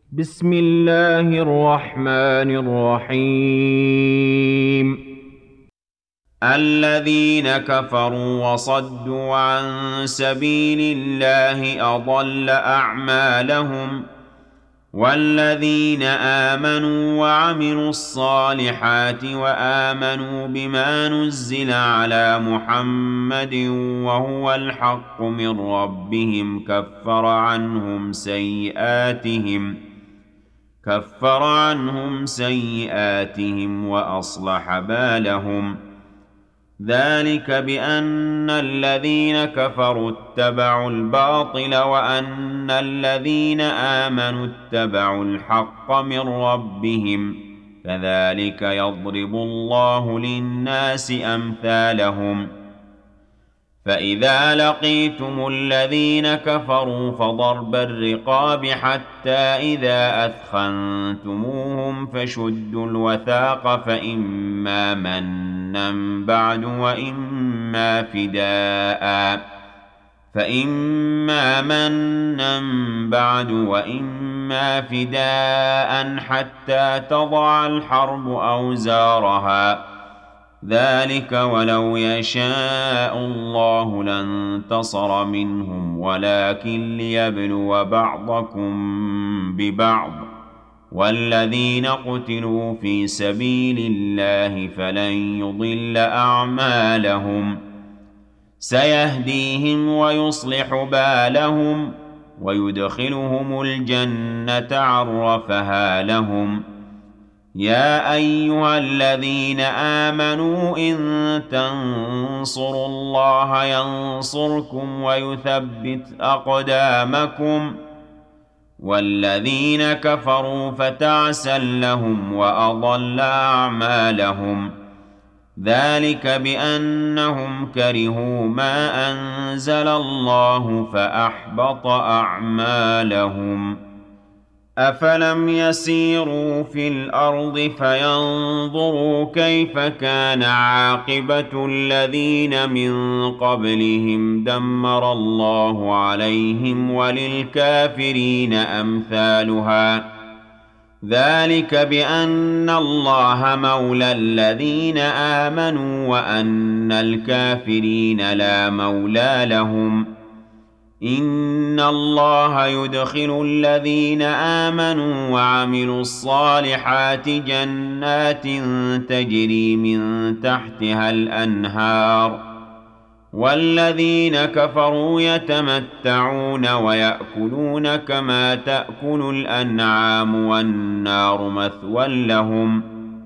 بسم الله الرحمن الرحيم. الذين كفروا وصدوا عن سبيل الله أضل أعمالهم، والذين آمنوا وعملوا الصالحات وآمنوا بما نزل على محمد وهو الحق من ربهم كفر عنهم سيئاتهم وأصلح بالهم. ذلك بأن الذين كفروا اتبعوا الباطل وأن الذين آمنوا اتبعوا الحق من ربهم، كذلك يضرب الله للناس أمثالهم. فإذا لقيتم الذين كفروا فضرب الرقاب حتى إذا أثخنتموهم فشدوا الوثاق فإما منا فداء حتى تضع الحرب أوزارها. ذلك ولو يشاء الله لانتصر منهم ولكن ليبلو بعضكم ببعض، والذين قتلوا في سبيل الله فلن يضل أعمالهم. سيهديهم ويصلح بالهم ويدخلهم الجنة عرفها لهم. يا أيها الذين آمنوا إن تنصروا الله ينصركم ويثبت أقدامكم. والذين كفروا فتعسا لهم وأضل أعمالهم. ذلك بأنهم كرهوا ما أنزل الله فأحبط أعمالهم. أفلم يسيروا في الأرض فينظروا كيف كان عاقبة الذين من قبلهم دمر الله عليهم وللكافرين أمثالها. ذلك بأن الله مولى الذين آمنوا وأن الكافرين لا مولى لهم. إن الله يدخل الذين آمنوا وعملوا الصالحات جنات تجري من تحتها الأنهار، والذين كفروا يتمتعون ويأكلون كما تأكل الأنعام والنار مثوى لهم.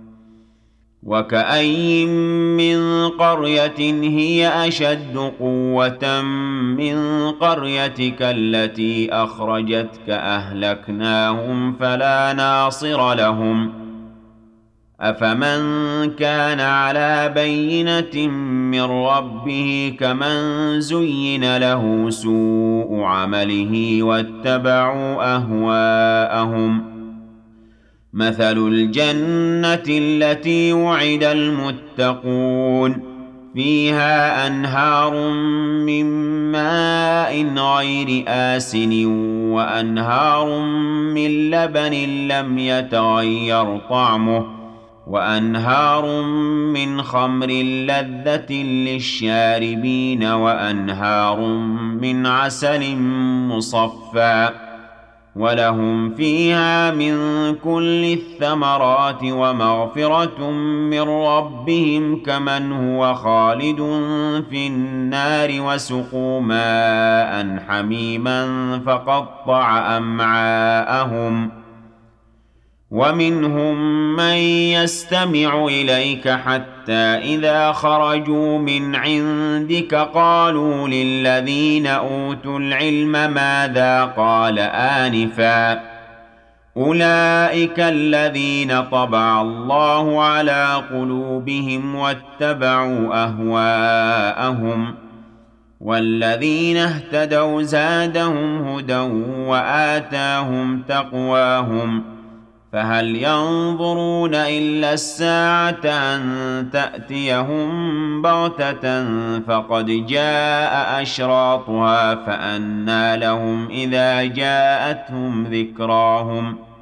وكأين من قرية هي أشد قوة من قريتك التي أخرجتك أهلكناهم فلا ناصر لهم. أفمن كان على بينة من ربه كمن زين له سوء عمله واتبعوا أهواءهم. مثل الجنة التي وعد المتقون فيها أنهار من ماء غير آسن وأنهار من لبن لم يتغير طعمه وأنهار من خمر لذة للشاربين وأنهار من عسل مصفى، ولهم فيها من كل الثمرات ومغفرة من ربهم كمن هو خالد في النار وسقوا ماء حميما فقطع أمعاءهم. ومنهم من يستمع إليك حتى إذا خرجوا من عندك قالوا للذين أوتوا العلم ماذا قال آنفا. أولئك الذين طبع الله على قلوبهم واتبعوا أهواءهم. والذين اهتدوا زادهم هدى وآتاهم تقواهم. فهل ينظرون إلا الساعة أن تأتيهم بغتة فقد جاء أشراطها فأنى لهم إذا جاءتهم ذكراهم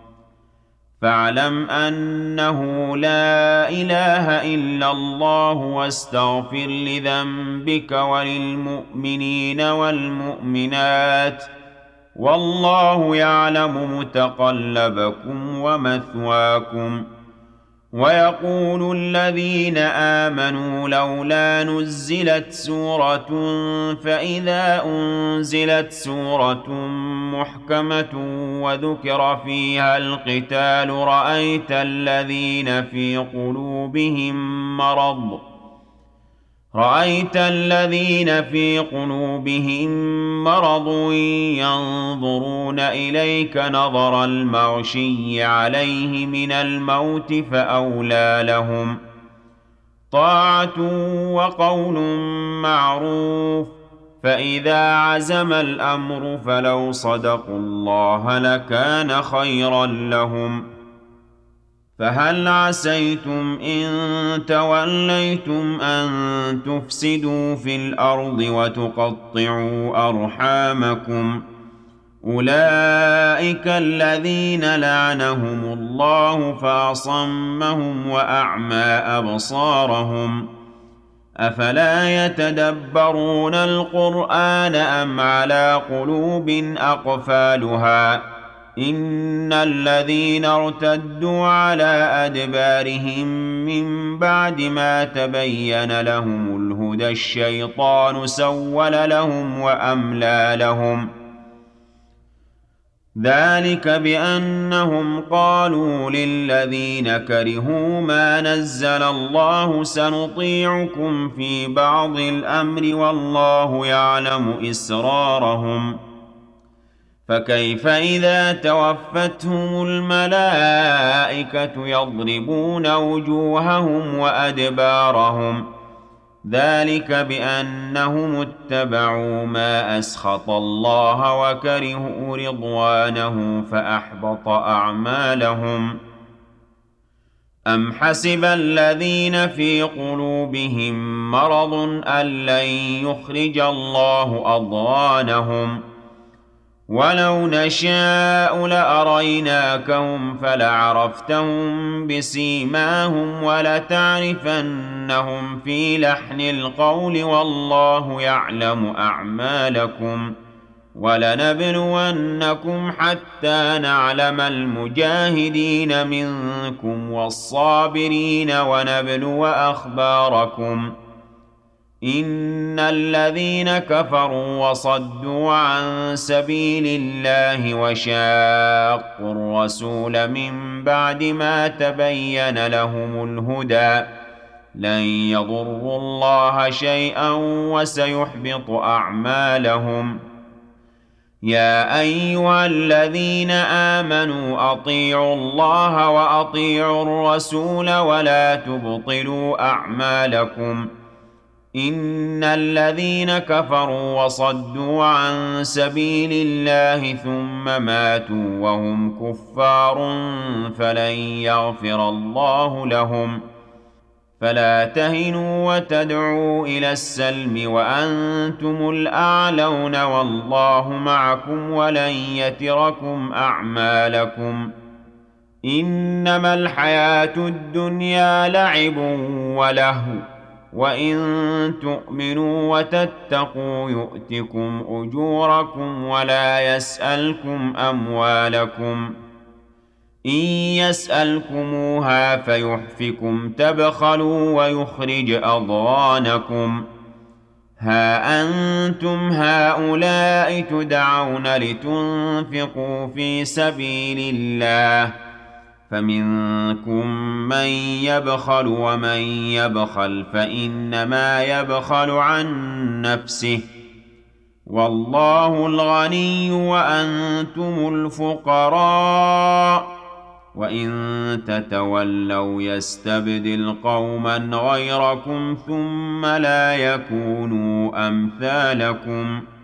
فاعلم أنه لا إله إلا الله واستغفر لذنبك وللمؤمنين والمؤمنات والله يعلم متقلبكم ومثواكم. ويقول الذين آمنوا لولا نزلت سورة فإذا أنزلت سورة محكمة وذكر فيها القتال رأيت الذين في قلوبهم مرض ينظرون إليك نظر المغشي عليه من الموت فأولى لهم طاعة وقول معروف. فإذا عزم الأمر فلو صدقوا الله لكان خيرا لهم. فهل عسيتم إن توليتم أن تفسدوا في الأرض وتقطعوا أرحامكم أولئك الذين لعنهم الله فأصمهم وأعمى أبصارهم أفلا يتدبرون القرآن أم على قلوب أقفالها إن الذين ارتدوا على أدبارهم من بعد ما تبين لهم الهدى الشيطان سول لهم وأملى لهم ذلك بأنهم قالوا للذين كرهوا ما نزل الله سنطيعكم في بعض الأمر والله يعلم إسرارهم فكيف إذا توفتهم الملائكة يضربون وجوههم وأدبارهم ذلك بأنهم اتبعوا ما أسخط الله وكرهوا رضوانه فأحبط أعمالهم. أم حسب الذين في قلوبهم مرض أن لن يخرج الله أضغانهم ولو نشاء لأريناكهم فلعرفتهم بسيماهم ولتعرفنهم في لحن القول والله يعلم أعمالكم ولنبلونكم حتى نعلم المجاهدين منكم والصابرين ونبلو أخباركم. إن الذين كفروا وصدوا عن سبيل الله وشاقوا الرسول من بعد ما تبين لهم الهدى لن يضروا الله شيئا وسيحبط أعمالهم. يا أيها الذين آمنوا أطيعوا الله وأطيعوا الرسول ولا تبطلوا أعمالكم إن الذين كفروا وصدوا عن سبيل الله ثم ماتوا وهم كفار فلن يغفر الله لهم. فلا تهنوا وتدعوا إلى السلم وأنتم الأعلون والله معكم ولن يتركم أعمالكم. إنما الحياة الدنيا لعب ولهو وإن تؤمنوا وتتقوا يؤتكم أجوركم ولا يسألكم أموالكم إن يسألكموها فيحفكم تبخلوا ويخرج أضغانكم. ها أنتم هؤلاء تدعون لتنفقوا في سبيل الله فمنكم من يبخل ومن يبخل فإنما يبخل عن نفسه والله الغني وأنتم الفقراء وإن تتولوا يستبدل قوما غيركم ثم لا يكونوا أمثالكم